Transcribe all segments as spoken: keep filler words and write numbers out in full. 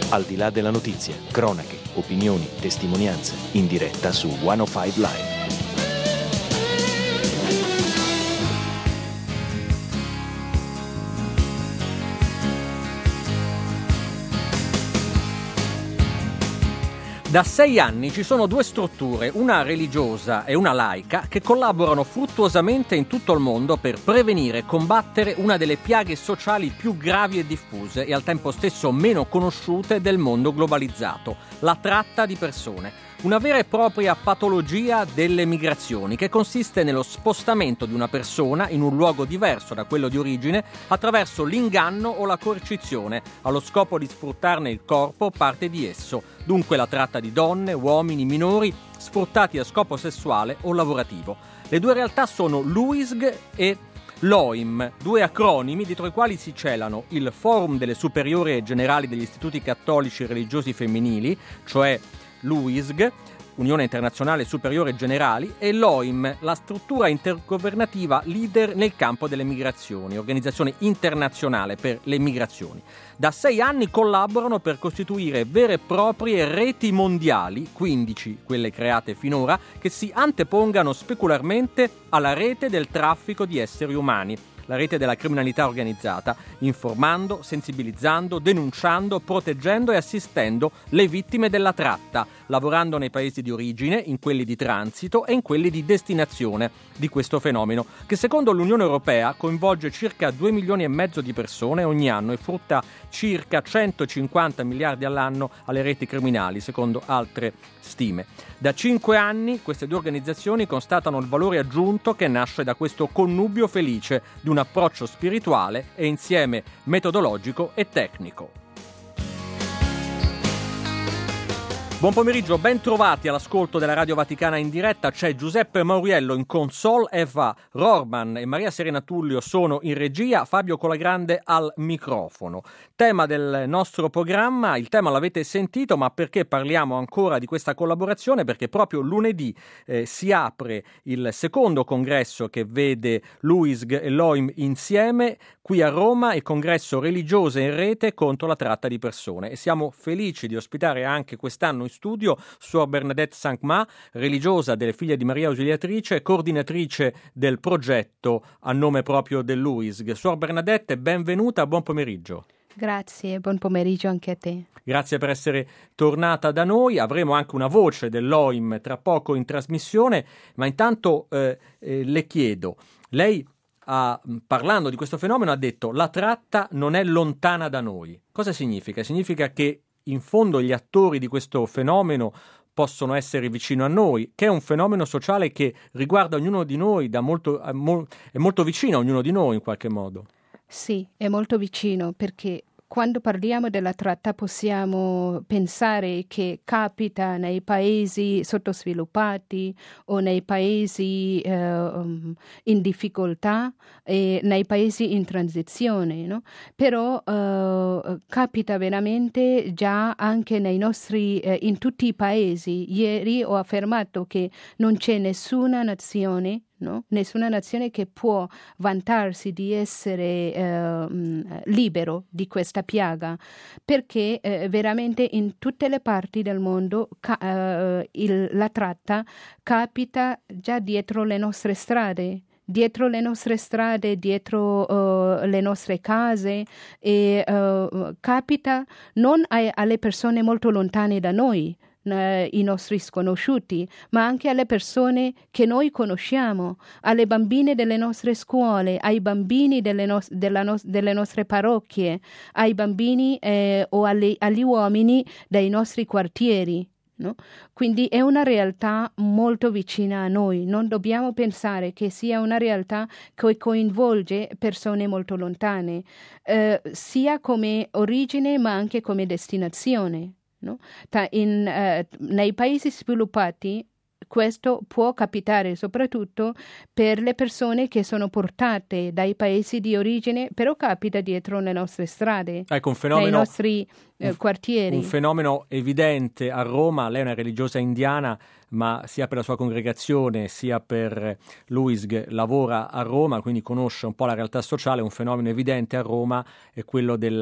Al di là della notizia, cronache, opinioni, testimonianze, in diretta su centocinque Live. Da sei anni ci sono due strutture, una religiosa e una laica, che collaborano fruttuosamente in tutto il mondo per prevenire e combattere una delle piaghe sociali più gravi e diffuse e al tempo stesso meno conosciute del mondo globalizzato, la tratta di persone. Una vera e propria patologia delle migrazioni che consiste nello spostamento di una persona in un luogo diverso da quello di origine attraverso l'inganno o la coercizione, allo scopo di sfruttarne il corpo o parte di esso. Dunque la tratta di donne, uomini, minori sfruttati a scopo sessuale o lavorativo. Le due realtà sono LUISG e LOIM, due acronimi dietro i quali si celano il Forum delle Superiori Generali degli Istituti Cattolici Religiosi Femminili, cioè LUISG, Unione Internazionale Superiore Generali, e l'OIM, la struttura intergovernativa leader nel campo delle migrazioni, organizzazione internazionale per le migrazioni. Da sei anni collaborano per costituire vere e proprie reti mondiali, quindici quelle create finora, che si antepongano specularmente alla rete del traffico di esseri umani, la rete della criminalità organizzata, informando, sensibilizzando, denunciando, proteggendo e assistendo le vittime della tratta, lavorando nei paesi di origine, in quelli di transito e in quelli di destinazione di questo fenomeno, che secondo l'Unione Europea coinvolge circa due milioni e mezzo di persone ogni anno e frutta circa centocinquanta miliardi all'anno alle reti criminali, secondo altre stime. Da cinque anni queste due organizzazioni constatano il valore aggiunto che nasce da questo connubio felice di un approccio spirituale e insieme metodologico e tecnico. Buon pomeriggio, ben trovati all'ascolto della Radio Vaticana in diretta. C'è Giuseppe Mauriello in console, Eva Rorman e Maria Serena Tullio sono in regia, Fabio Colagrande al microfono. Tema del nostro programma, il tema l'avete sentito, ma perché parliamo ancora di questa collaborazione? Perché proprio lunedì eh, si apre il secondo congresso che vede LUISG e LOIM insieme qui a Roma, il congresso Religiose in Rete contro la tratta di persone, e siamo felici di ospitare anche quest'anno in studio Suor Bernadette Cinquemare, religiosa delle Figlie di Maria Ausiliatrice, coordinatrice del progetto a nome proprio del LUISG. Suor Bernadette, benvenuta, buon pomeriggio. Grazie, buon pomeriggio anche a te. Grazie per essere tornata da noi. Avremo anche una voce dell'OIM tra poco in trasmissione, ma intanto eh, eh, le chiedo, lei ha, parlando di questo fenomeno, ha detto la tratta non è lontana da noi. Cosa significa? Significa che in fondo gli attori di questo fenomeno possono essere vicino a noi, che è un fenomeno sociale che riguarda ognuno di noi, da molto, è molto vicino a ognuno di noi in qualche modo. Sì, è molto vicino, perché quando parliamo della tratta possiamo pensare che capita nei paesi sottosviluppati o nei paesi eh, in difficoltà e nei paesi in transizione, no? Però eh, capita veramente già anche nei nostri, eh, in tutti i paesi. Ieri ho affermato che non c'è nessuna nazione No? Nessuna nazione che può vantarsi di essere eh, libero di questa piaga, perché eh, veramente in tutte le parti del mondo ca- eh, il, la tratta capita già dietro le nostre strade. Dietro le nostre strade, dietro uh, le nostre case, e uh, capita non ai, alle persone molto lontane da noi, i nostri sconosciuti, ma anche alle persone che noi conosciamo, alle bambine delle nostre scuole, ai bambini delle, no- della no- delle nostre parrocchie, ai bambini eh, o alle, agli uomini dei nostri quartieri. No? Quindi è una realtà molto vicina a noi, non dobbiamo pensare che sia una realtà che coinvolge persone molto lontane, eh, sia come origine ma anche come destinazione. No? In, eh, nei paesi sviluppati questo può capitare soprattutto per le persone che sono portate dai paesi di origine, però capita dietro le nostre strade, ecco, un fenomeno, nei nostri eh, un, quartieri. Un fenomeno evidente a Roma. Lei è una religiosa indiana, ma sia per la sua congregazione sia per LUISG lavora a Roma, quindi conosce un po' la realtà sociale. Un fenomeno evidente a Roma è quello della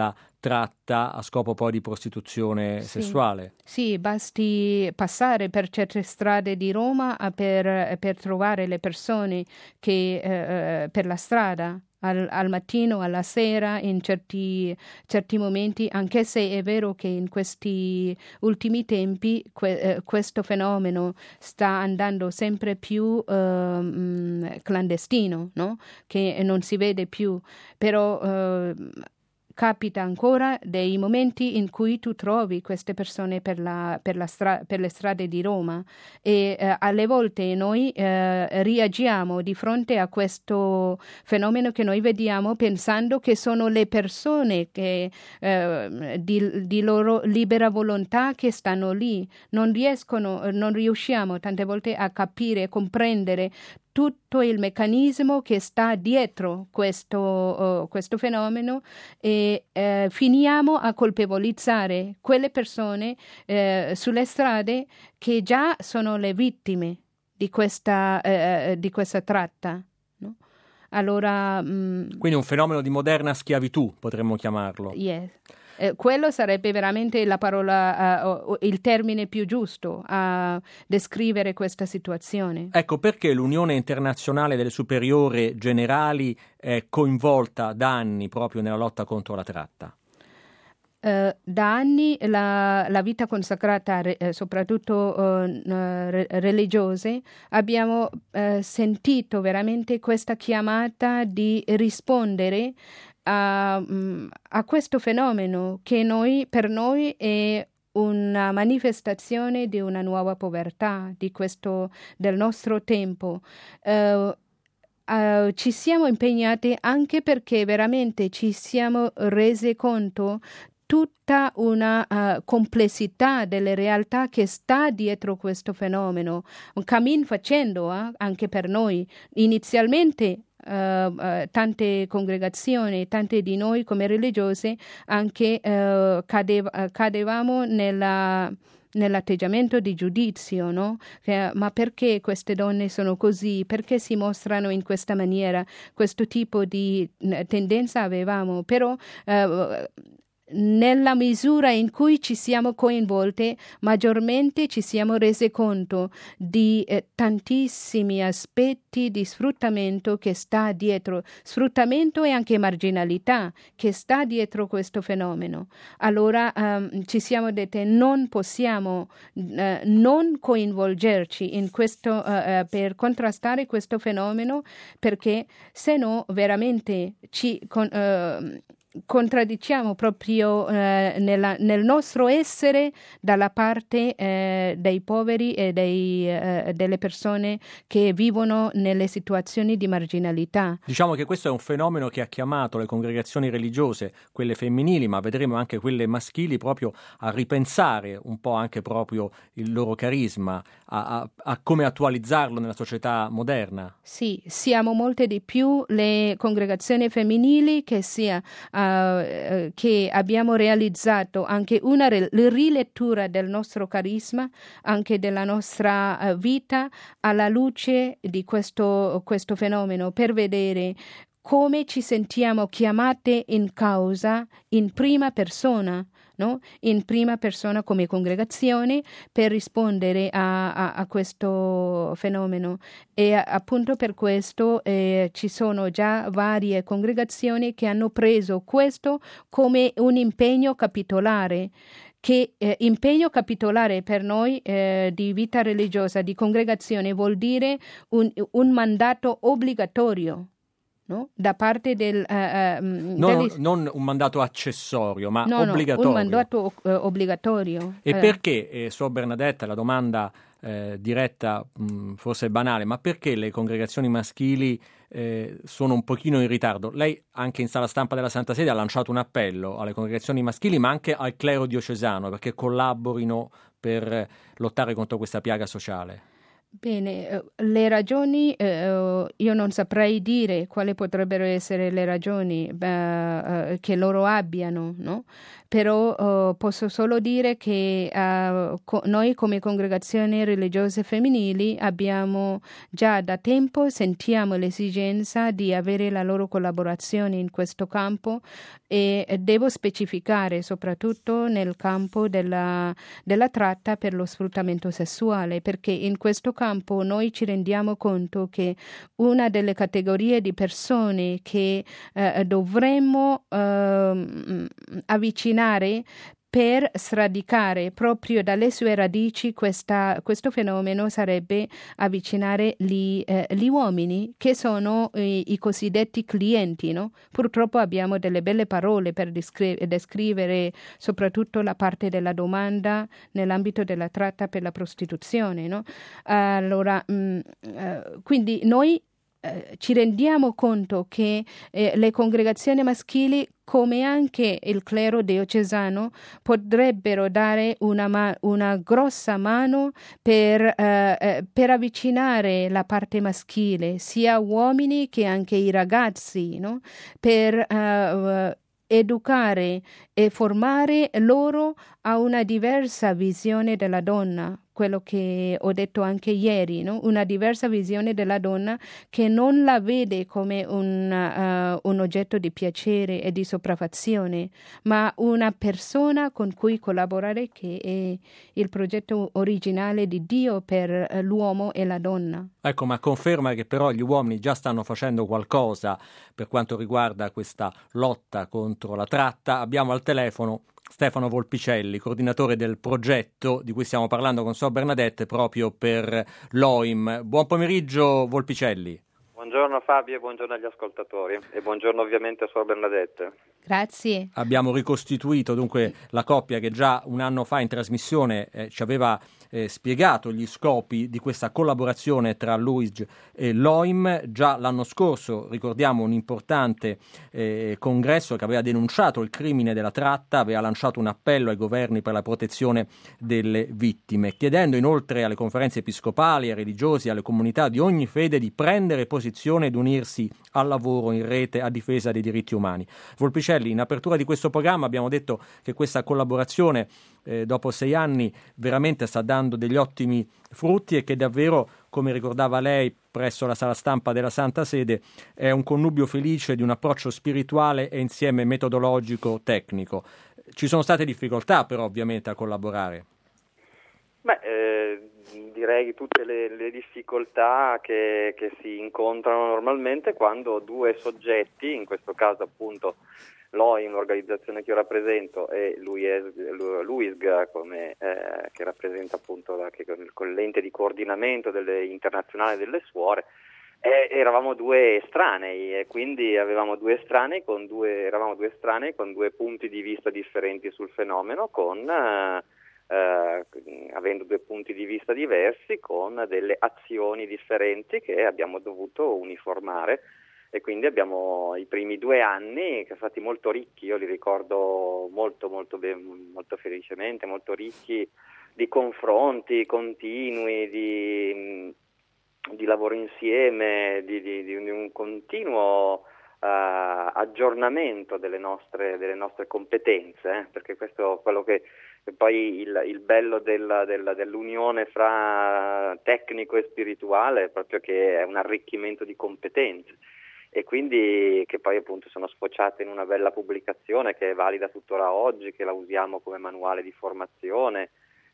tratta a scopo poi di prostituzione Sì. sessuale. Sì, basti passare per certe strade di Roma a per, per trovare le persone che eh, per la strada. Al, al mattino, alla sera, in certi, certi momenti, anche se è vero che in questi ultimi tempi que, eh, questo fenomeno sta andando sempre più eh, mh, clandestino, no? Che non si vede più, però eh, capita ancora dei momenti in cui tu trovi queste persone per, la, per, la stra- per le strade di Roma e eh, alle volte noi eh, reagiamo di fronte a questo fenomeno che noi vediamo pensando che sono le persone che, eh, di, di loro libera volontà che stanno lì. Non riescono, non riusciamo tante volte a capire, comprendere tutto il meccanismo che sta dietro questo, uh, questo fenomeno e eh, finiamo a colpevolizzare quelle persone eh, sulle strade che già sono le vittime di questa, eh, di questa tratta. No? Allora, mh, Quindi un fenomeno di moderna schiavitù, potremmo chiamarlo. yes. Eh, quello sarebbe veramente la parola, uh, uh, il termine più giusto a descrivere questa situazione. Ecco perché l'Unione Internazionale delle Superiore Generali è coinvolta da anni proprio nella lotta contro la tratta. Uh, da anni la, la vita consacrata, eh, soprattutto uh, re- religiose, abbiamo uh, sentito veramente questa chiamata di rispondere a, um, a questo fenomeno che noi, per noi è una manifestazione di una nuova povertà di questo, del nostro tempo. Uh, Uh, ci siamo impegnati anche perché veramente ci siamo resi conto tutta una uh, complessità delle realtà che sta dietro questo fenomeno, un cammin facendo eh, anche per noi. Inizialmente uh, uh, tante congregazioni, tante di noi come religiose anche uh, cadev- uh, cadevamo nella nell'atteggiamento di giudizio, no? Eh, ma perché queste donne sono così? Perché si mostrano in questa maniera? Questo tipo di eh, tendenza avevamo, però eh, nella misura in cui ci siamo coinvolte, maggiormente ci siamo resi conto di eh, tantissimi aspetti di sfruttamento che sta dietro, sfruttamento e anche marginalità che sta dietro questo fenomeno. Allora um, ci siamo dette non possiamo uh, non coinvolgerci in questo uh, uh, per contrastare questo fenomeno, perché se no veramente ci con, uh, contraddiciamo proprio eh, nella, nel nostro essere dalla parte eh, dei poveri e dei, eh, delle persone che vivono nelle situazioni di marginalità. Diciamo che questo è un fenomeno che ha chiamato le congregazioni religiose, quelle femminili, ma vedremo anche quelle maschili, proprio a ripensare un po' anche proprio il loro carisma, a, a, a come attualizzarlo nella società moderna. Sì, siamo molte di più le congregazioni femminili che sia Uh, che abbiamo realizzato anche una re- rilettura del nostro carisma, anche della nostra uh, vita alla luce di questo, questo fenomeno, per vedere come ci sentiamo chiamate in causa in prima persona. No? In prima persona come congregazione per rispondere a, a, a questo fenomeno e a, appunto per questo eh, ci sono già varie congregazioni che hanno preso questo come un impegno capitolare che eh, impegno capitolare per noi eh, di vita religiosa, di congregazione vuol dire un, un mandato obbligatorio. No? Da parte del... Uh, uh, non, degli... non un mandato accessorio, ma no, obbligatorio. No, un mandato uh, obbligatorio. E uh. perché, eh, Suor Bernadetta, la domanda eh, diretta mh, forse è banale, ma perché le congregazioni maschili eh, sono un pochino in ritardo? Lei anche in sala stampa della Santa Sede ha lanciato un appello alle congregazioni maschili, ma anche al clero diocesano, perché collaborino per lottare contro questa piaga sociale. Bene, le ragioni, eh, io non saprei dire quali potrebbero essere le ragioni beh, eh, che loro abbiano, no? però uh, posso solo dire che uh, co- noi come congregazioni religiose femminili abbiamo già da tempo sentiamo l'esigenza di avere la loro collaborazione in questo campo e devo specificare soprattutto nel campo della, della tratta per lo sfruttamento sessuale, perché in questo campo noi ci rendiamo conto che una delle categorie di persone che eh, dovremmo eh, avvicinare per sradicare proprio dalle sue radici questa, questo fenomeno sarebbe avvicinare gli, eh, gli uomini che sono eh, i cosiddetti clienti, no? Purtroppo abbiamo delle belle parole per descri- descrivere soprattutto la parte della domanda nell'ambito della tratta per la prostituzione, no? Allora, mh, eh, quindi noi eh, ci rendiamo conto che eh, le congregazioni maschili come anche il clero diocesano potrebbero dare una, ma- una grossa mano per, eh, per avvicinare la parte maschile, sia uomini che anche i ragazzi, no? Per uh, educare e formare loro a una diversa visione della donna, quello che ho detto anche ieri, no? Una diversa visione della donna che non la vede come un, uh, un oggetto di piacere e di sopraffazione, ma una persona con cui collaborare, che è il progetto originale di Dio per uh, l'uomo e la donna. Ecco, ma conferma che però gli uomini già stanno facendo qualcosa per quanto riguarda questa lotta contro la tratta. Abbiamo al telefono Stefano Volpicelli, coordinatore del progetto di cui stiamo parlando con Suor Bernadette proprio per l'O I M. Buon pomeriggio Volpicelli. Buongiorno Fabio e buongiorno agli ascoltatori e buongiorno ovviamente a Suor Bernadette. Grazie. Abbiamo ricostituito dunque la coppia che già un anno fa in trasmissione eh, ci aveva eh, spiegato gli scopi di questa collaborazione tra l'U I S G e l'O I M. Già l'anno scorso, ricordiamo, un importante eh, congresso che aveva denunciato il crimine della tratta, aveva lanciato un appello ai governi per la protezione delle vittime, chiedendo inoltre alle conferenze episcopali, ai religiosi, alle comunità di ogni fede di prendere posizione ed unirsi al lavoro in rete a difesa dei diritti umani. Volpicelli, in apertura di questo programma abbiamo detto che questa collaborazione eh, dopo sei anni veramente sta dando degli ottimi frutti e che davvero, come ricordava lei presso la sala stampa della Santa Sede, è un connubio felice di un approccio spirituale e insieme metodologico tecnico. Ci sono state difficoltà però ovviamente a collaborare. Beh, eh, direi tutte le, le difficoltà che, che si incontrano normalmente quando due soggetti, in questo caso appunto l'O I M, l'organizzazione che io rappresento, e l'U I S G, come, eh, che rappresenta appunto la, che, con l'ente di coordinamento delle, internazionale delle suore, eh, eravamo due estranei e quindi avevamo due estranei con due, eravamo due estranei con due punti di vista differenti sul fenomeno, con eh, eh, avendo due punti di vista diversi, con delle azioni differenti che abbiamo dovuto uniformare. E quindi abbiamo i primi due anni che sono stati molto ricchi, io li ricordo molto molto ben, molto felicemente, molto ricchi di confronti continui, di, di lavoro insieme, di, di, di un continuo uh, aggiornamento delle nostre, delle nostre competenze, eh? Perché questo è quello che è poi il, il bello della, della, dell'unione fra tecnico e spirituale, è proprio che è un arricchimento di competenze. E quindi che poi appunto sono sfociate in una bella pubblicazione che è valida tuttora oggi, che la usiamo come manuale di formazione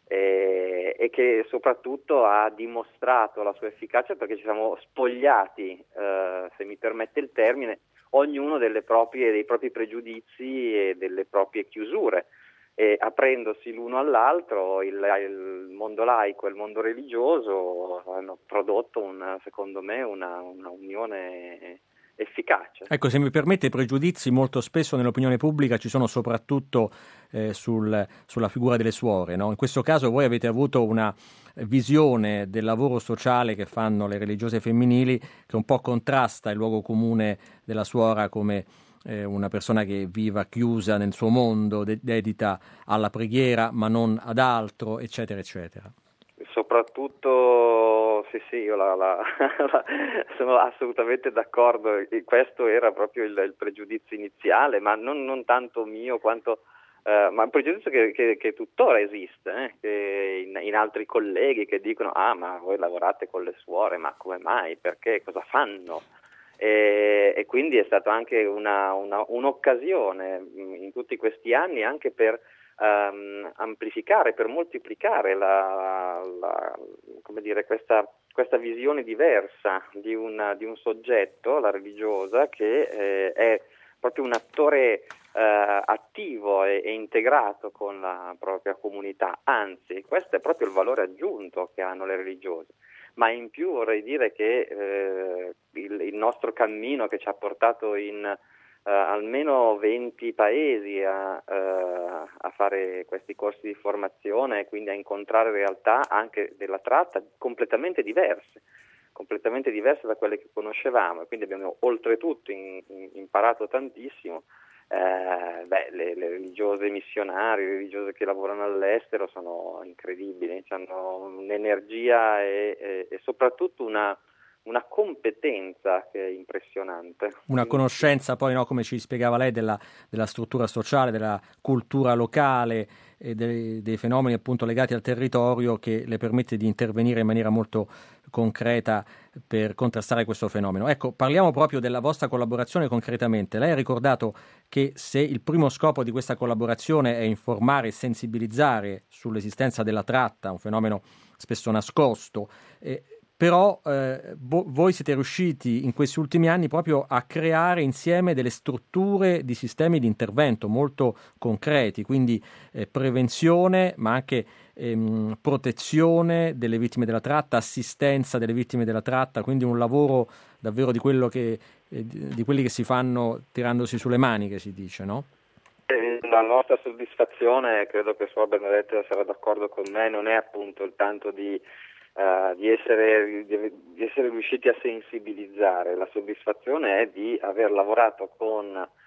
e, e che soprattutto ha dimostrato la sua efficacia perché ci siamo spogliati, eh, se mi permette il termine, ognuno delle proprie, dei propri pregiudizi e delle proprie chiusure, e aprendosi l'uno all'altro il, il mondo laico e il mondo religioso hanno prodotto una, secondo me una, una unione efficace. Ecco, se mi permette, i pregiudizi molto spesso nell'opinione pubblica ci sono soprattutto eh, sul, sulla figura delle suore, no? In questo caso voi avete avuto una visione del lavoro sociale che fanno le religiose femminili che un po' contrasta il luogo comune della suora come eh, una persona che viva chiusa nel suo mondo, de- dedita alla preghiera ma non ad altro, eccetera, eccetera. Soprattutto, sì sì, io la, la, la, sono assolutamente d'accordo, questo era proprio il, il pregiudizio iniziale, ma non, non tanto mio quanto Uh, ma un pregiudizio che, che, che tuttora esiste, eh? Che in, in altri colleghi che dicono ah ma voi lavorate con le suore, ma come mai, perché, cosa fanno? E, e quindi è stata anche una, una, un'occasione in tutti questi anni anche per um, amplificare, per moltiplicare la, la, come dire, questa, questa visione diversa di, una, di un soggetto, la religiosa, che eh, è proprio un attore Uh, attivo e, e integrato con la propria comunità, anzi questo è proprio il valore aggiunto che hanno le religiose. Ma in più vorrei dire che eh, il, il nostro cammino, che ci ha portato in uh, almeno venti paesi a, uh, a fare questi corsi di formazione e quindi a incontrare realtà anche della tratta completamente diverse completamente diverse da quelle che conoscevamo, e quindi abbiamo oltretutto in, in, imparato tantissimo. Eh, beh, le, le religiose missionarie, le religiose che lavorano all'estero sono incredibili, hanno un'energia e, e, e soprattutto una, una competenza che è impressionante. Una conoscenza poi, no, come ci spiegava lei, della, della struttura sociale, della cultura locale e dei, dei fenomeni appunto legati al territorio, che le permette di intervenire in maniera molto concreta per contrastare questo fenomeno. Ecco, parliamo proprio della vostra collaborazione concretamente. Lei ha ricordato che se il primo scopo di questa collaborazione è informare e sensibilizzare sull'esistenza della tratta, un fenomeno spesso nascosto, eh, però eh, vo- voi siete riusciti in questi ultimi anni proprio a creare insieme delle strutture di sistemi di intervento molto concreti, quindi eh, prevenzione, ma anche ehm, protezione delle vittime della tratta, assistenza delle vittime della tratta, quindi un lavoro davvero di quello che eh, di quelli che si fanno tirandosi sulle mani, che si dice, no? La nostra soddisfazione, credo che Suor Bernadette sarà d'accordo con me, non è appunto il tanto di Uh, di, essere, di, di essere riusciti a sensibilizzare. La soddisfazione è di aver lavorato con,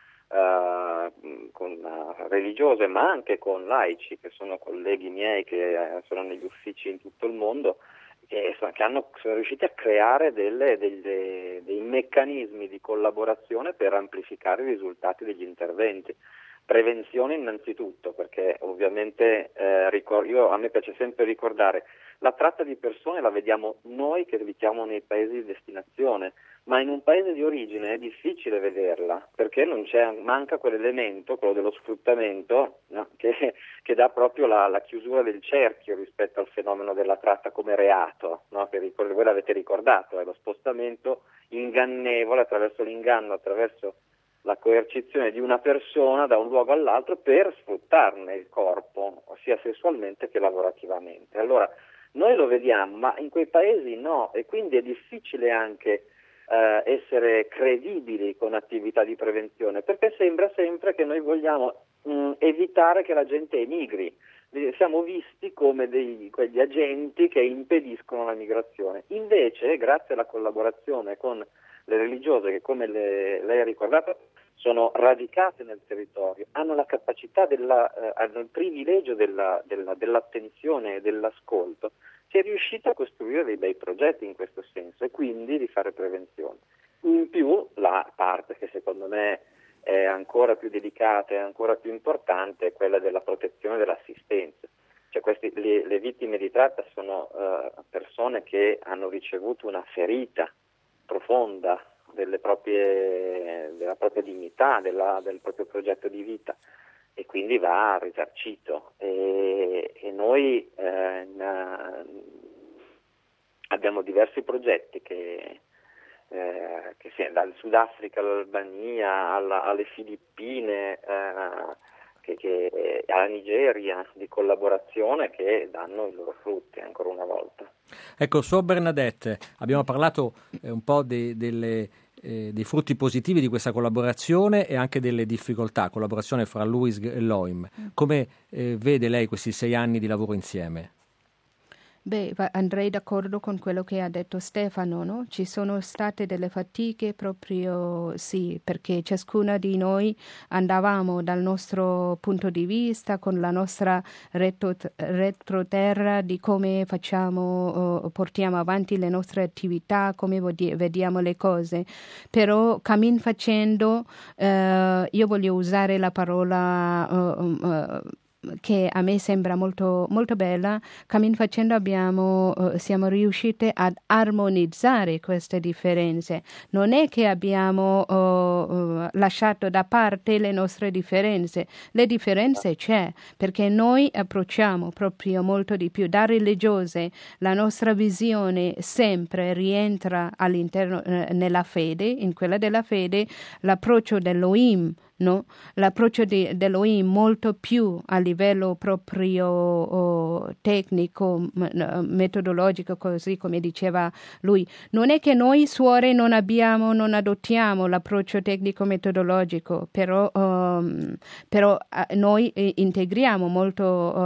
uh, con uh, religiose, ma anche con laici, che sono colleghi miei che uh, sono negli uffici in tutto il mondo, che, che hanno, sono riusciti a creare delle, delle, dei meccanismi di collaborazione per amplificare i risultati degli interventi. Prevenzione innanzitutto, perché ovviamente eh, ricor- io, a me piace sempre ricordare, la tratta di persone la vediamo noi che abitiamo nei paesi di destinazione, ma in un paese di origine è difficile vederla, perché non c'è, manca quell'elemento, quello dello sfruttamento, no? che, che dà proprio la, la chiusura del cerchio rispetto al fenomeno della tratta come reato, no? Che ricordo, voi l'avete ricordato, è lo spostamento ingannevole attraverso l'inganno, attraverso la coercizione di una persona da un luogo all'altro per sfruttarne il corpo, sia sessualmente che lavorativamente. Allora, noi lo vediamo, ma in quei paesi no, e quindi è difficile anche eh, essere credibili con attività di prevenzione, perché sembra sempre che noi vogliamo mh, evitare che la gente emigri. Siamo visti come dei, quegli agenti che impediscono la migrazione. Invece, grazie alla collaborazione con le religiose, che come le, lei ha ricordato sono radicate nel territorio, hanno la capacità, della, eh, hanno il privilegio della, della, dell'attenzione e dell'ascolto, si è riuscita a costruire dei bei progetti in questo senso e quindi di fare prevenzione. In più la parte che secondo me è ancora più delicata e ancora più importante è quella della protezione e dell'assistenza. Cioè questi, le, le vittime di tratta sono uh, persone che hanno ricevuto una ferita profonda delle proprie, della propria dignità, della, del proprio progetto di vita, e quindi va risarcito. E, e noi eh, in, abbiamo diversi progetti che, eh, che sia dal Sudafrica all'Albania alla, alle Filippine, eh, che, che, alla Nigeria, di collaborazione, che danno i loro frutti ancora una volta. Ecco, Suor Bernadette, abbiamo parlato eh, un po' de, delle, eh, dei frutti positivi di questa collaborazione e anche delle difficoltà, collaborazione fra l'U I S G e l'O I M. Come eh, vede lei questi sei anni di lavoro insieme? Beh, andrei d'accordo con quello che ha detto Stefano, no? Ci sono state delle fatiche proprio, sì, perché ciascuna di noi andavamo dal nostro punto di vista, con la nostra retro, retroterra di come facciamo, uh, portiamo avanti le nostre attività, come vediamo le cose. Però cammin facendo, uh, io voglio usare la parola uh, uh, che a me sembra molto, molto bella. Cammin facendo abbiamo, uh, siamo riuscite ad armonizzare queste differenze. Non è che abbiamo uh, uh, lasciato da parte le nostre differenze. Le differenze c'è, perché noi approcciamo proprio molto di più. Da religiose la nostra visione sempre rientra all'interno, eh, nella fede, in quella della fede, l'approccio dell'Elohim, no? L'approccio di, dell'Elohim molto più a livello proprio oh, tecnico, m- metodologico, così come diceva lui. Non è che noi suore non abbiamo, non adottiamo l'approccio tecnico metodologico, però, um, però uh, noi eh, integriamo molto uh,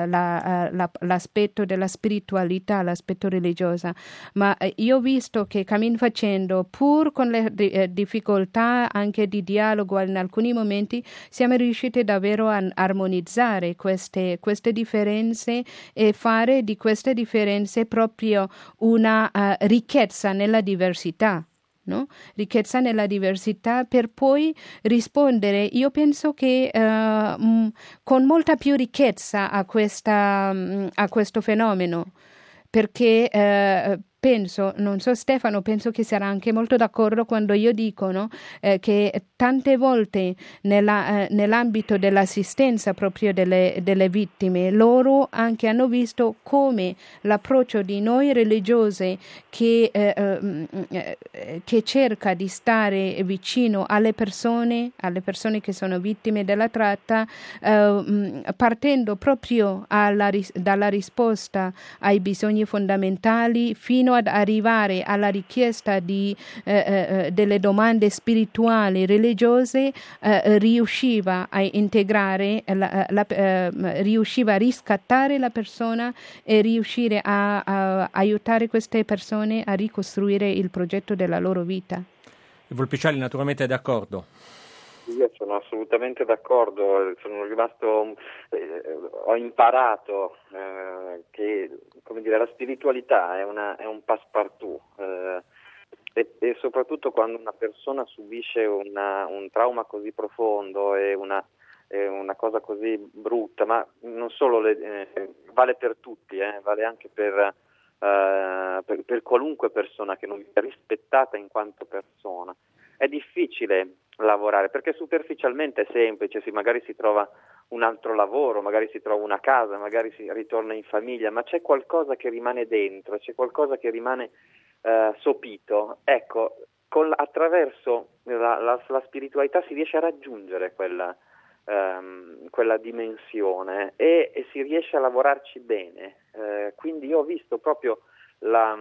la, uh, la, l'aspetto della spiritualità, l'aspetto religioso. Ma eh, io ho visto che cammin facendo, pur con le eh, difficoltà anche di dialogo in alcuni momenti, siamo riusciti davvero a armonizzare queste, queste differenze e fare di queste differenze proprio una uh, ricchezza nella diversità. No? Ricchezza nella diversità per poi rispondere, io penso che uh, mh, con molta più ricchezza a, questa, mh, a questo fenomeno, perché uh, penso, non so Stefano, penso che sarà anche molto d'accordo quando io dico, no? eh, che tante volte nella, eh, nell'ambito dell'assistenza proprio delle, delle vittime, loro anche hanno visto come l'approccio di noi religiose che, eh, eh, che cerca di stare vicino alle persone, alle persone che sono vittime della tratta, eh, partendo proprio alla, dalla risposta ai bisogni fondamentali fino ad arrivare alla richiesta di, eh, eh, delle domande spirituali, religiose, eh, riusciva a integrare, la, la, eh, riusciva a riscattare la persona e riuscire a, a aiutare queste persone a ricostruire il progetto della loro vita. Volpiciali naturalmente è d'accordo. Io sono assolutamente d'accordo, sono rimasto, eh, ho imparato eh, che, come dire, la spiritualità è, una, è un passepartout eh, e, e soprattutto quando una persona subisce una, un trauma così profondo e una, è una cosa così brutta, ma non solo le, eh, vale per tutti, eh, vale anche per, eh, per, per qualunque persona che non sia rispettata in quanto persona. È difficile lavorare perché superficialmente è semplice, sì, magari si trova un altro lavoro, magari si trova una casa, magari si ritorna in famiglia, ma c'è qualcosa che rimane dentro, c'è qualcosa che rimane eh, sopito. Ecco, con, attraverso la, la, la spiritualità si riesce a raggiungere quella, ehm, quella dimensione e, e si riesce a lavorarci bene. Eh, quindi io ho visto proprio la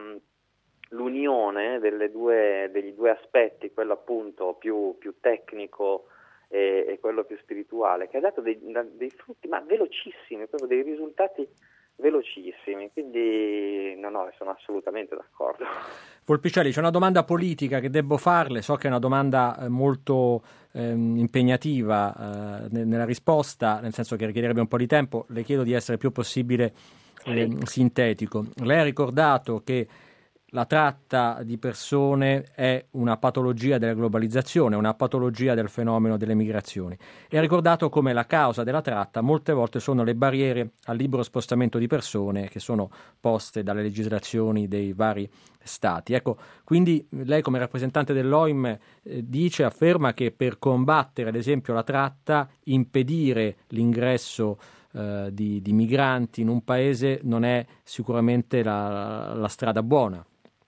l'unione delle due, degli due aspetti, quello appunto più, più tecnico e, e quello più spirituale, che ha dato dei, dei frutti ma velocissimi, proprio dei risultati velocissimi, quindi no, no, sono assolutamente d'accordo. Volpiciali, c'è una domanda politica che devo farle, so che è una domanda molto ehm, impegnativa eh, nella risposta, nel senso che richiederebbe un po' di tempo, le chiedo di essere più possibile eh, sintetico. Lei ha ricordato che la tratta di persone è una patologia della globalizzazione, una patologia del fenomeno delle migrazioni. E ha ricordato come la causa della tratta molte volte sono le barriere al libero spostamento di persone che sono poste dalle legislazioni dei vari stati. Ecco, quindi lei come rappresentante dell'O I M eh, dice, afferma che per combattere ad esempio la tratta, impedire l'ingresso eh, di, di migranti in un paese non è sicuramente la, la strada buona.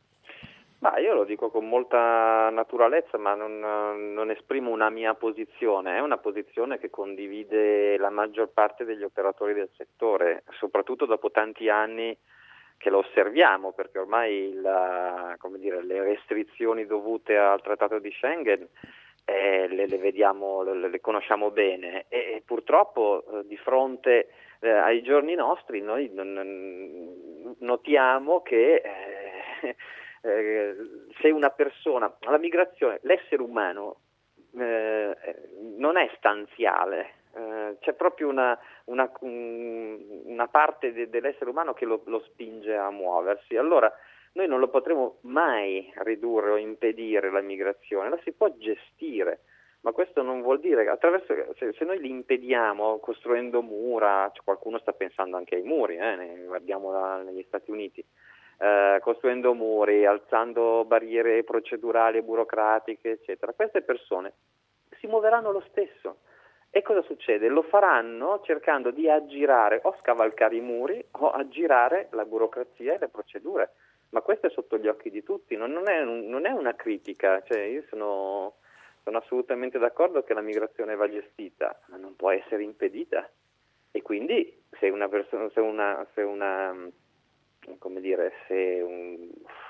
Ma io lo dico con molta naturalezza, ma non, non esprimo una mia posizione, è una posizione che condivide la maggior parte degli operatori del settore, soprattutto dopo tanti anni che lo osserviamo, perché ormai la, come dire, le restrizioni dovute al Trattato di Schengen eh, le, le vediamo, le, le conosciamo bene e, e purtroppo eh, di fronte eh, ai giorni nostri noi non, notiamo che eh, eh, se una persona, la migrazione, l'essere umano eh, non è stanziale, eh, c'è proprio una, una, una parte de, dell'essere umano che lo, lo spinge a muoversi. Allora noi non lo potremo mai ridurre o impedire la migrazione, la si può gestire. Ma questo non vuol dire che attraverso, se, se noi li impediamo costruendo mura, cioè qualcuno sta pensando anche ai muri, eh, ne guardiamo da, negli Stati Uniti, eh, costruendo muri, alzando barriere procedurali e burocratiche, eccetera, queste persone si muoveranno lo stesso. E cosa succede? Lo faranno cercando di aggirare o scavalcare i muri o aggirare la burocrazia e le procedure. Ma questo è sotto gli occhi di tutti, non, non, è, non è una critica, cioè io sono... Sono assolutamente d'accordo che la migrazione va gestita, ma non può essere impedita. E quindi se una persona, se una, se una, come dire, se un,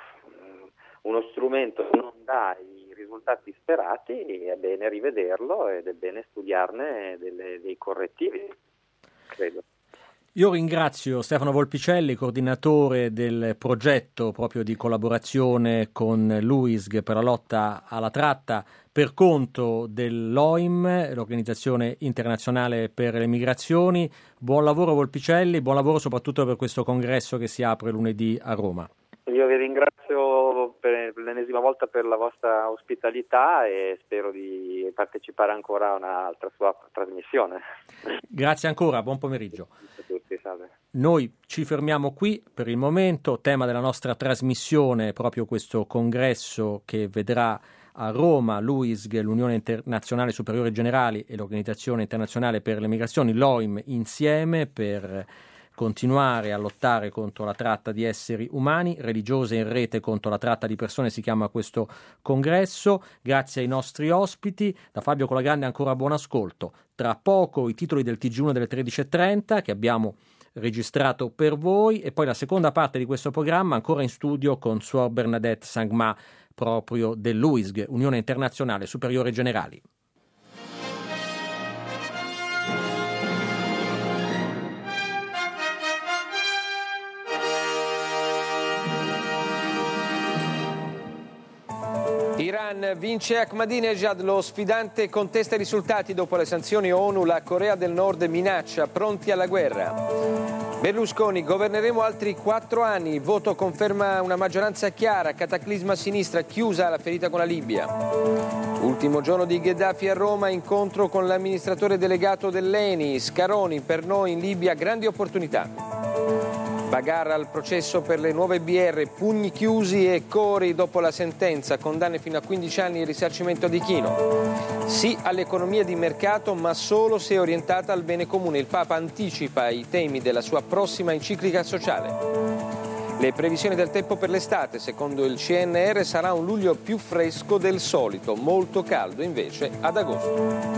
uno strumento non dà i risultati sperati, è bene rivederlo ed è bene studiarne delle, dei correttivi, credo. Io ringrazio Stefano Volpicelli, coordinatore del progetto proprio di collaborazione con l'U I S G per la lotta alla tratta per conto dell'O I M, l'Organizzazione Internazionale per le Migrazioni. Buon lavoro Volpicelli, buon lavoro soprattutto per questo congresso che si apre lunedì a Roma. Io vi ringrazio per l'ennesima volta per la vostra ospitalità e spero di partecipare ancora a un'altra sua trasmissione. Grazie ancora, buon pomeriggio. A tutti, salve. Noi ci fermiamo qui per il momento, tema della nostra trasmissione proprio questo congresso che vedrà a Roma l'U I S G, l'Unione Internazionale Superiore Generali e l'Organizzazione Internazionale per le Migrazioni, l'O I M, insieme per continuare a lottare contro la tratta di esseri umani, religiose in rete contro la tratta di persone, si chiama questo congresso. Grazie ai nostri ospiti, da Fabio Colagrande ancora buon ascolto. Tra poco i titoli del T G uno delle tredici e trenta che abbiamo registrato per voi e poi la seconda parte di questo programma ancora in studio con Suor Bernadette Sangma proprio dell'U I S G, Unione Internazionale Superiore Generali. Iran vince Ahmadinejad, lo sfidante contesta i risultati dopo le sanzioni ONU, la Corea del Nord minaccia pronti alla guerra. Berlusconi, governeremo altri quattro anni, il voto conferma una maggioranza chiara, cataclisma a sinistra, chiusa la ferita con la Libia. Ultimo giorno di Gheddafi a Roma, incontro con l'amministratore delegato dell'E N I, Scaroni, per noi in Libia grandi opportunità. Bagarra al processo per le nuove B R, pugni chiusi e cori dopo la sentenza, condanne fino a quindici anni e risarcimento di Chino. Sì all'economia di mercato, ma solo se orientata al bene comune. Il Papa anticipa i temi della sua prossima enciclica sociale. Le previsioni del tempo per l'estate, secondo il C N R, sarà un luglio più fresco del solito, molto caldo invece ad agosto.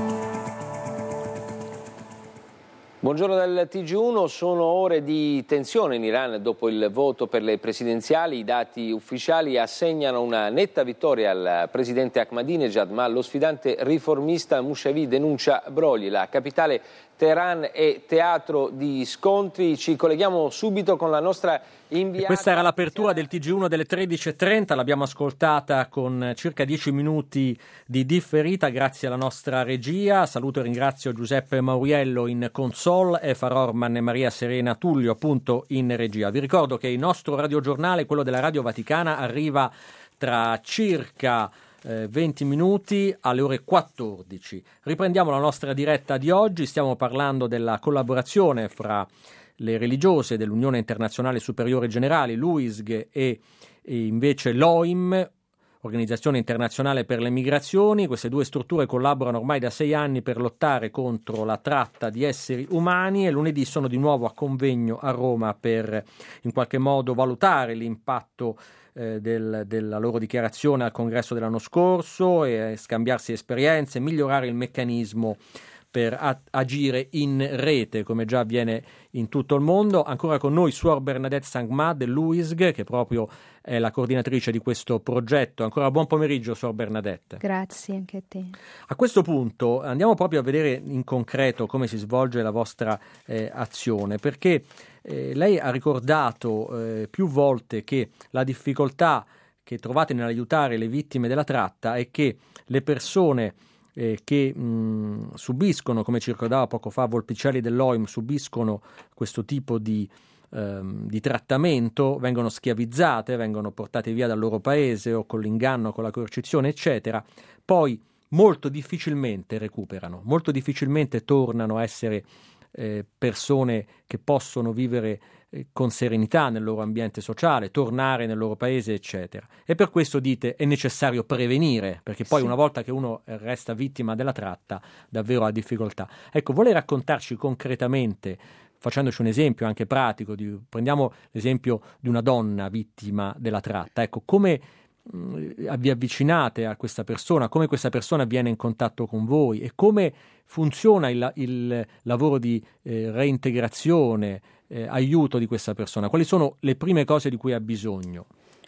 Buongiorno dal T G uno, sono ore di tensione in Iran dopo il voto per le presidenziali. I dati ufficiali assegnano una netta vittoria al presidente Ahmadinejad, ma lo sfidante riformista Moshavi denuncia brogli. La capitale Teheran è teatro di scontri. Ci colleghiamo subito con la nostra inviata. E questa era l'apertura del T G uno delle tredici e trenta, l'abbiamo ascoltata con circa dieci minuti di differita grazie alla nostra regia. Saluto e ringrazio Giuseppe Mauriello in console e Farorman e Maria Serena Tullio appunto in regia. Vi ricordo che il nostro radiogiornale, quello della Radio Vaticana, arriva tra circa venti minuti alle ore quattordici. Riprendiamo la nostra diretta di oggi, stiamo parlando della collaborazione fra le religiose dell'Unione Internazionale Superiore Generali, l'U I S G e, e invece l'O I M, Organizzazione Internazionale per le Migrazioni. Queste due strutture collaborano ormai da sei anni per lottare contro la tratta di esseri umani e lunedì sono di nuovo a convegno a Roma per in qualche modo valutare l'impatto Del, della loro dichiarazione al congresso dell'anno scorso e scambiarsi esperienze, migliorare il meccanismo per a- agire in rete, come già avviene in tutto il mondo. Ancora con noi Suor Bernadette Sangma dell'U I S G, che proprio è la coordinatrice di questo progetto. Ancora buon pomeriggio, Suor Bernadette. Grazie anche a te. A questo punto andiamo proprio a vedere in concreto come si svolge la vostra eh, azione, perché eh, lei ha ricordato eh, più volte che la difficoltà che trovate nell'aiutare le vittime della tratta è che le persone eh, che mh, subiscono, come ci ricordava poco fa Volpicelli dell'O I M, subiscono questo tipo di, ehm, di trattamento, vengono schiavizzate, vengono portate via dal loro paese o con l'inganno, con la coercizione, eccetera, poi molto difficilmente recuperano, molto difficilmente tornano a essere eh, persone che possono vivere eh, con serenità nel loro ambiente sociale, tornare nel loro paese, eccetera. E per questo dite è necessario prevenire, perché poi sì. Una volta che uno resta vittima della tratta davvero ha difficoltà. Ecco, vuole raccontarci concretamente, facendoci un esempio anche pratico, di, prendiamo l'esempio di una donna vittima della tratta, ecco, come vi avvicinate a questa persona, come questa persona viene in contatto con voi e come funziona il, il lavoro di eh, reintegrazione, eh, aiuto di questa persona, quali sono le prime cose di cui ha bisogno?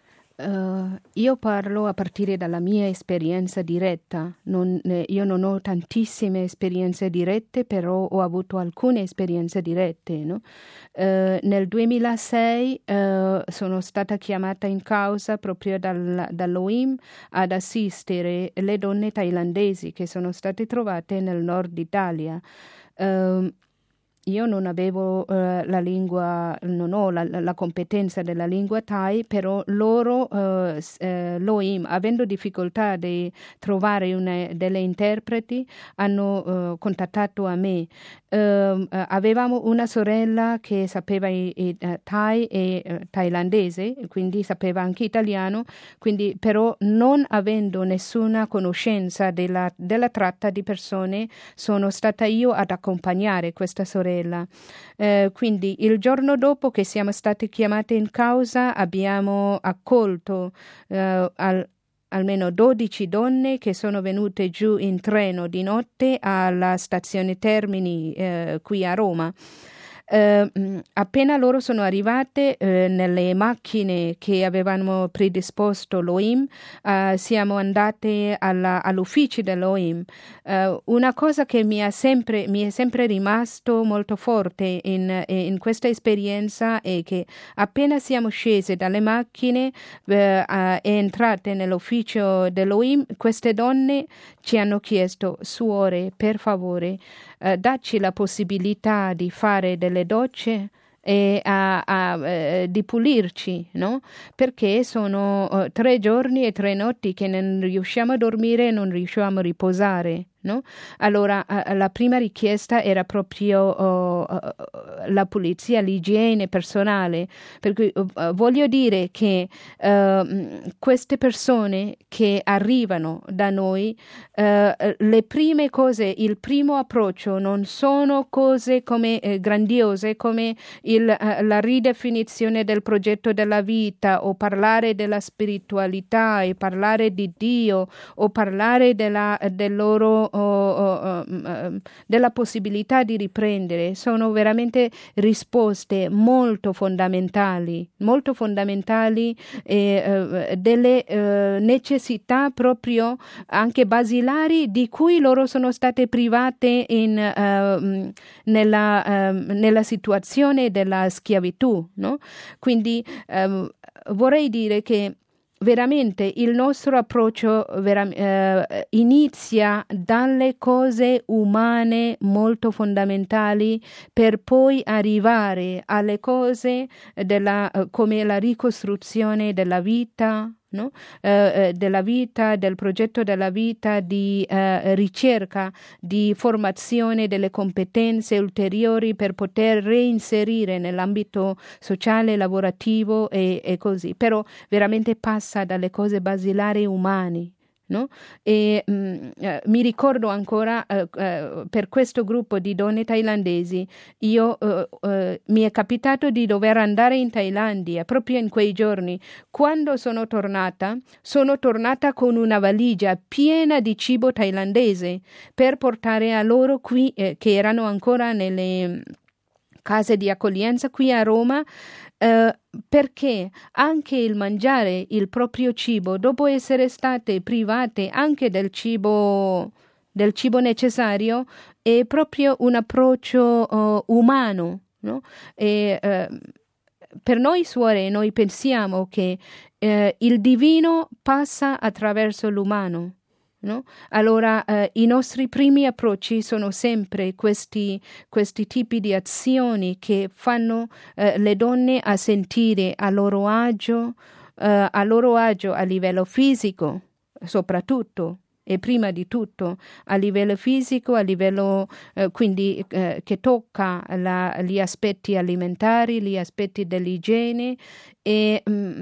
Uh, io parlo a partire dalla mia esperienza diretta. Non, eh, io non ho tantissime esperienze dirette, però ho avuto alcune esperienze dirette. No? Uh, nel duemilasei uh, sono stata chiamata in causa proprio dal, dall'O I M ad assistere le donne thailandesi che sono state trovate nel nord Italia. Uh, Io non avevo uh, la lingua, non ho la, la competenza della lingua Thai, però loro, uh, uh, l'O I M, avendo difficoltà di trovare una, delle interpreti, hanno uh, contattato a me. Uh, uh, avevamo una sorella che sapeva i, i, uh, Thai e uh, thailandese, quindi sapeva anche italiano, quindi però non avendo nessuna conoscenza della, della tratta di persone, sono stata io ad accompagnare questa sorella. Eh, quindi il giorno dopo che siamo state chiamate in causa abbiamo accolto eh, al, almeno dodici donne che sono venute giù in treno di notte alla stazione Termini eh, qui a Roma. Uh, appena loro sono arrivate uh, nelle macchine che avevamo predisposto l'O I M, uh, siamo andate alla, all'ufficio dell'O I M. Uh, una cosa che mi, ha sempre, mi è sempre rimasto molto forte in, in questa esperienza è che appena siamo scese dalle macchine uh, uh, e entrate nell'ufficio dell'O I M, queste donne ci hanno chiesto: suore, per favore, uh, dacci la possibilità di fare delle docce e a, a, eh, di pulirci, no? Perché sono uh, tre giorni e tre notti che non riusciamo a dormire e non riusciamo a riposare, no? Allora uh, la prima richiesta era proprio uh, uh, la pulizia, l'igiene personale, per cui uh, voglio dire che uh, queste persone che arrivano da noi, uh, le prime cose, il primo approccio non sono cose come eh, grandiose come il, uh, la ridefinizione del progetto della vita o parlare della spiritualità e parlare di Dio o parlare della, del loro O, o, o, della possibilità di riprendere. Sono veramente risposte molto fondamentali, molto fondamentali eh, eh, delle eh, necessità proprio anche basilari di cui loro sono state private in, eh, nella, eh, nella situazione della schiavitù, no? Quindi eh, vorrei dire che veramente il nostro approccio vera- eh, inizia dalle cose umane molto fondamentali per poi arrivare alle cose della, eh, come la ricostruzione della vita, no? eh, della vita, del progetto della vita, di eh, ricerca, di formazione delle competenze ulteriori per poter reinserire nell'ambito sociale, lavorativo e, e così. Però veramente passa dalle cose basilari umane, no? E mh, eh, mi ricordo ancora eh, eh, per questo gruppo di donne thailandesi, io eh, eh, mi è capitato di dover andare in Thailandia proprio in quei giorni. Quando sono tornata, sono tornata con una valigia piena di cibo thailandese per portare a loro qui, eh, che erano ancora nelle case di accoglienza qui a Roma, Uh, perché anche il mangiare il proprio cibo dopo essere state private anche del cibo del cibo necessario è proprio un approccio uh, umano, no? E, uh, per noi suore noi pensiamo che uh, il divino passa attraverso l'umano. No? Allora eh, i nostri primi approcci sono sempre questi, questi tipi di azioni che fanno eh, le donne a sentire a loro agio, eh, a loro agio a livello fisico soprattutto e prima di tutto a livello fisico, a livello eh, quindi eh, che tocca la, gli aspetti alimentari, gli aspetti dell'igiene e mh,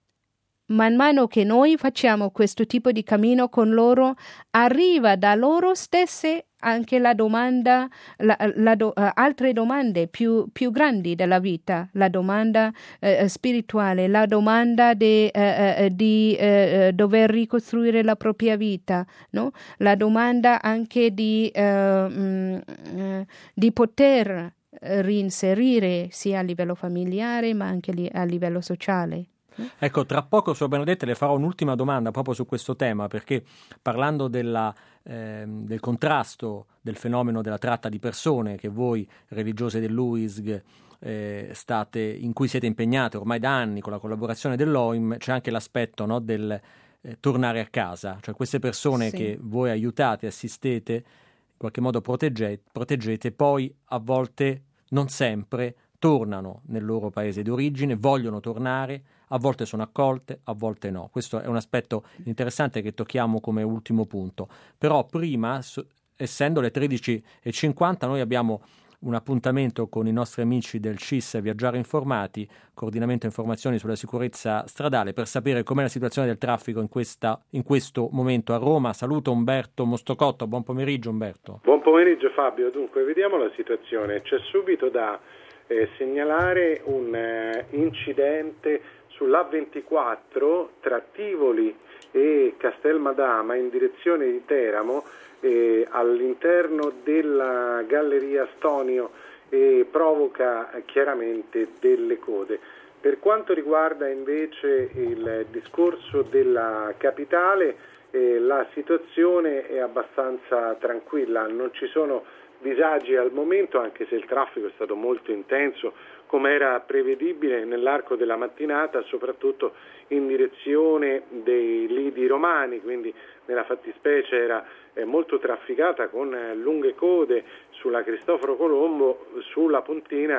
man mano che noi facciamo questo tipo di cammino con loro, arriva da loro stesse anche la domanda, la, la do, uh, altre domande più, più grandi della vita, la domanda uh, spirituale, la domanda de, uh, uh, di uh, dover ricostruire la propria vita, no? La domanda anche di, uh, um, uh, di poter reinserire sia a livello familiare ma anche li, a livello sociale. Ecco, tra poco, Suor Bernadette, le farò un'ultima domanda proprio su questo tema, perché parlando della, eh, del contrasto del fenomeno della tratta di persone che voi, religiose dell'U I S G, eh, state, in cui siete impegnate ormai da anni con la collaborazione dell'O I M, c'è anche l'aspetto, no, del eh, tornare a casa, cioè queste persone sì. che voi aiutate, assistete, in qualche modo proteggete, proteggete, poi a volte, non sempre, tornano nel loro paese di origine, vogliono tornare, a volte sono accolte, a volte no. Questo è un aspetto interessante che tocchiamo come ultimo punto. Però prima, essendo le tredici e cinquanta, noi abbiamo un appuntamento con i nostri amici del C I S Viaggiare Informati, coordinamento informazioni sulla sicurezza stradale, per sapere com'è la situazione del traffico in, questa, in questo momento a Roma. Saluto Umberto Mostocotto, buon pomeriggio Umberto. Buon pomeriggio Fabio, dunque vediamo la situazione. C'è subito da eh, segnalare un eh, incidente sull'A ventiquattro tra Tivoli e Castelmadama in direzione di Teramo, eh, all'interno della galleria Stonio, e provoca eh, chiaramente delle code. Per quanto riguarda invece il discorso della capitale, eh, la situazione è abbastanza tranquilla, non ci sono disagi al momento, anche se il traffico è stato molto intenso come era prevedibile nell'arco della mattinata, soprattutto in direzione dei lidi romani, quindi nella fattispecie era eh, molto trafficata con eh, lunghe code sulla Cristoforo Colombo, sulla Pontina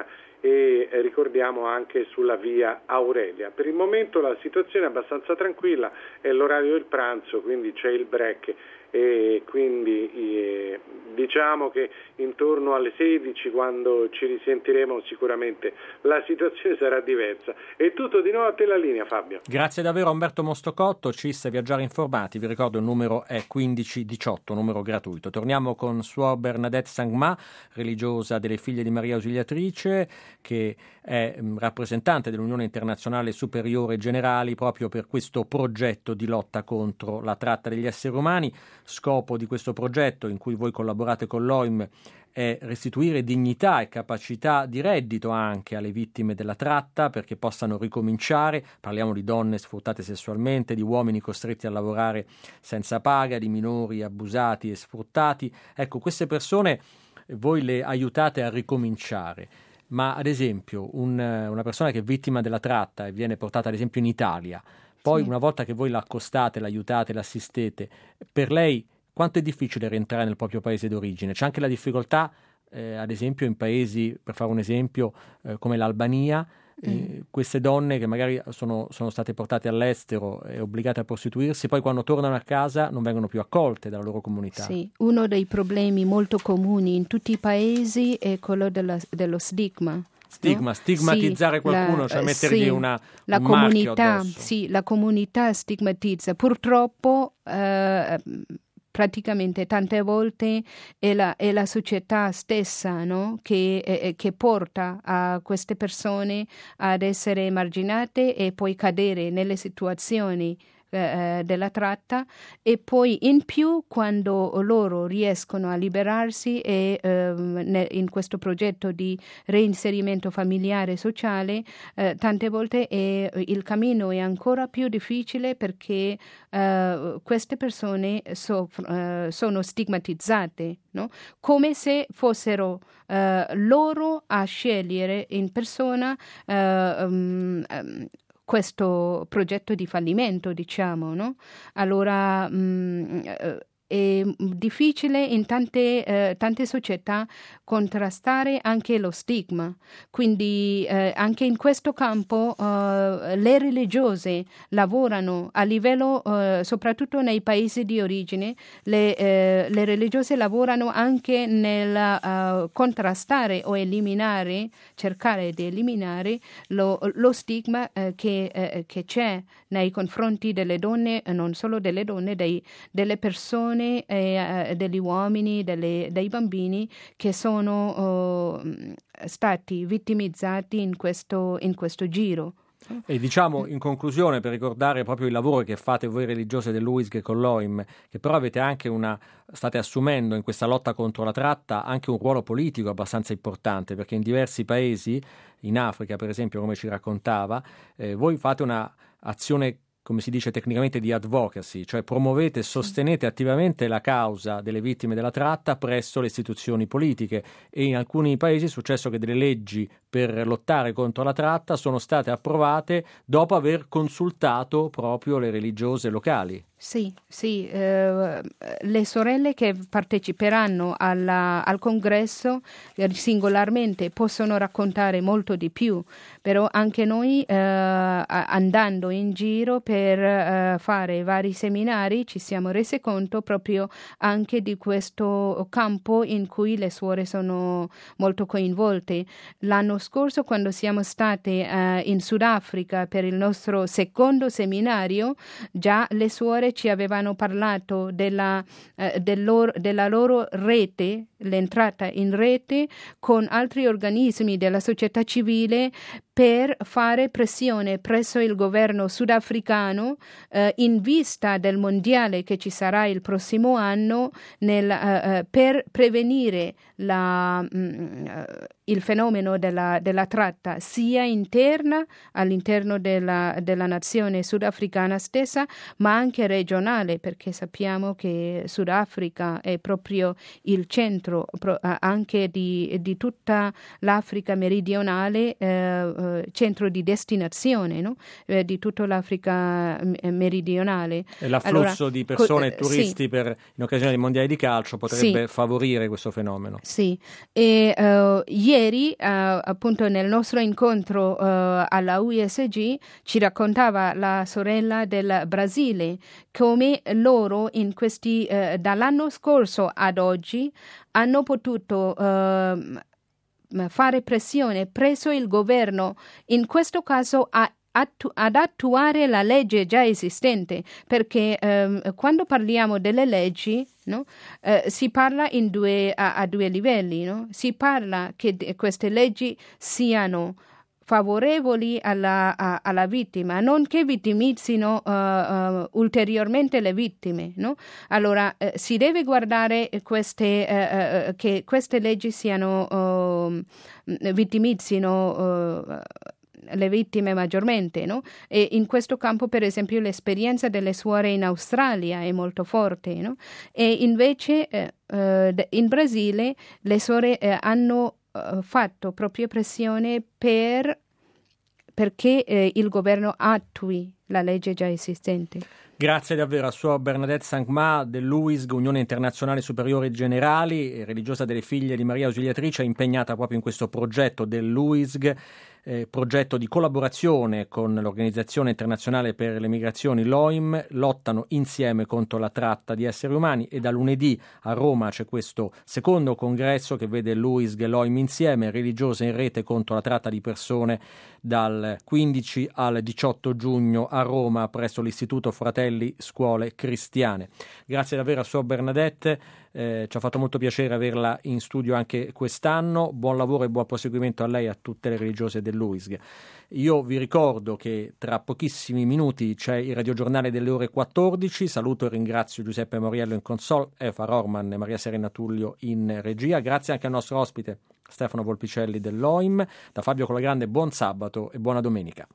e eh, ricordiamo anche sulla via Aurelia. Per il momento la situazione è abbastanza tranquilla, è l'orario del pranzo, quindi c'è il break e quindi eh, diciamo che intorno alle sedici, quando ci risentiremo, sicuramente la situazione sarà diversa. È tutto, di nuovo a te la linea Fabio. Grazie davvero a Umberto Mostocotto, C I S Viaggiare Informati, vi ricordo il numero è quindici diciotto, numero gratuito. Torniamo con Suor Bernadette Sangma, religiosa delle Figlie di Maria Ausiliatrice, che è mh, rappresentante dell'Unione Internazionale Superiore Generali proprio per questo progetto di lotta contro la tratta degli esseri umani. Scopo di questo progetto, in cui voi collaborate con l'O I M, è restituire dignità e capacità di reddito anche alle vittime della tratta, perché possano ricominciare. Parliamo di donne sfruttate sessualmente, di uomini costretti a lavorare senza paga, di minori abusati e sfruttati. Ecco, queste persone voi le aiutate a ricominciare. Ma ad esempio un, una persona che è vittima della tratta e viene portata ad esempio in Italia, poi sì. una volta che voi la accostate, l'aiutate, l'assistete, per lei quanto è difficile rientrare nel proprio paese d'origine? C'è anche la difficoltà, eh, ad esempio, in paesi, per fare un esempio, eh, come l'Albania, eh, mm. queste donne che magari sono, sono state portate all'estero e obbligate a prostituirsi, poi quando tornano a casa non vengono più accolte dalla loro comunità. Sì, uno dei problemi molto comuni in tutti i paesi è quello della, dello stigma, Stigma, no? stigmatizzare sì, qualcuno, la, cioè mettergli sì, una, la un comunità, marchio addosso. sì, la comunità stigmatizza. Purtroppo eh, praticamente tante volte è la, è la società stessa, no? che, eh, che porta a queste persone ad essere emarginate e poi cadere nelle situazioni eh, della tratta, e poi in più quando loro riescono a liberarsi e ehm, ne, in questo progetto di reinserimento familiare e sociale eh, tante volte è, il cammino è ancora più difficile perché eh, queste persone soff- eh, sono stigmatizzate, no? Come se fossero eh, loro a scegliere in persona eh, um, um, questo progetto di fallimento, diciamo, no? Allora mh, eh, è difficile in tante, eh, tante società contrastare anche lo stigma, quindi eh, anche in questo campo eh, le religiose lavorano a livello, eh, soprattutto nei paesi di origine, le, eh, le religiose lavorano anche nel uh, contrastare o eliminare, cercare di eliminare lo, lo stigma eh, che, eh, che c'è nei confronti delle donne, non solo delle donne, dei, delle persone, e uh, degli uomini, delle, dei bambini che sono uh, stati vittimizzati in questo, in questo giro. E diciamo in conclusione, per ricordare proprio il lavoro che fate voi religiose dell'U I S G con l'O I M, che però avete anche una, state assumendo in questa lotta contro la tratta anche un ruolo politico abbastanza importante, perché in diversi paesi, in Africa per esempio, come ci raccontava, eh, voi fate una azione, come si dice tecnicamente, di advocacy, cioè promuovete e sostenete attivamente la causa delle vittime della tratta presso le istituzioni politiche, e in alcuni paesi è successo che delle leggi per lottare contro la tratta sono state approvate dopo aver consultato proprio le religiose locali. Sì, sì, eh, le sorelle che parteciperanno alla, al congresso eh, singolarmente possono raccontare molto di più, però anche noi eh, andando in giro per eh, fare vari seminari ci siamo resi conto proprio anche di questo campo in cui le suore sono molto coinvolte. L'anno scorso, quando siamo state eh, in Sudafrica per il nostro secondo seminario, già le suore ci avevano parlato della, eh, del loro, della loro rete, l'entrata in rete con altri organismi della società civile per fare pressione presso il governo sudafricano eh, in vista del mondiale che ci sarà il prossimo anno nel, eh, per prevenire la, mh, il fenomeno della, della tratta sia interna all'interno della, della nazione sudafricana stessa, ma anche regionale, perché sappiamo che Sudafrica è proprio il centro pro, anche di, di tutta l'Africa meridionale, eh, centro di destinazione, no? eh, di tutta l'Africa meridionale. E l'afflusso allora, di persone e co- turisti sì. per, in occasione dei mondiali di calcio potrebbe sì. favorire questo fenomeno. Sì, e uh, ieri uh, appunto nel nostro incontro uh, alla U I S G ci raccontava la sorella del Brasile come loro in questi uh, dall'anno scorso ad oggi hanno potuto uh, fare pressione presso il governo, in questo caso a Attu- ad attuare la legge già esistente, perché ehm, quando parliamo delle leggi, no, eh, si parla in due, a, a due livelli, no? Si parla che de- queste leggi siano favorevoli alla, a, alla vittima, non che vittimizzino uh, uh, ulteriormente le vittime, no? Allora eh, si deve guardare queste, uh, uh, che queste leggi siano uh, vittimizzino uh, le vittime maggiormente, no? E in questo campo, per esempio, l'esperienza delle suore in Australia è molto forte, no? E invece eh, eh, in Brasile le suore eh, hanno eh, fatto proprio pressione per perché eh, il governo attui la legge già esistente. Grazie davvero a Suor Bernadette Sangma dell'U I S G, Unione Internazionale Superiori Generali, religiosa delle Figlie di Maria Ausiliatrice, impegnata proprio in questo progetto dell'U I S G. eh, progetto di collaborazione con l'Organizzazione Internazionale per le Migrazioni, l'O I M, lottano insieme contro la tratta di esseri umani, e da lunedì a Roma c'è questo secondo congresso che vede l'U I S G e l'O I M insieme, religiose in rete contro la tratta di persone, dal quindici al diciotto giugno a Roma presso l'Istituto Fratelli Scuole Cristiane. Grazie davvero a Suor Bernadette, eh, ci ha fatto molto piacere averla in studio anche quest'anno. Buon lavoro e buon proseguimento a lei e a tutte le religiose dell'U I S G. Io vi ricordo che tra pochissimi minuti c'è il radiogiornale delle ore quattordici. Saluto e ringrazio Giuseppe Moriello in console, Eva Rorman e Maria Serena Tullio in regia. Grazie anche al nostro ospite Stefano Volpicelli dell'O I M. Da Fabio Colagrande buon sabato e buona domenica.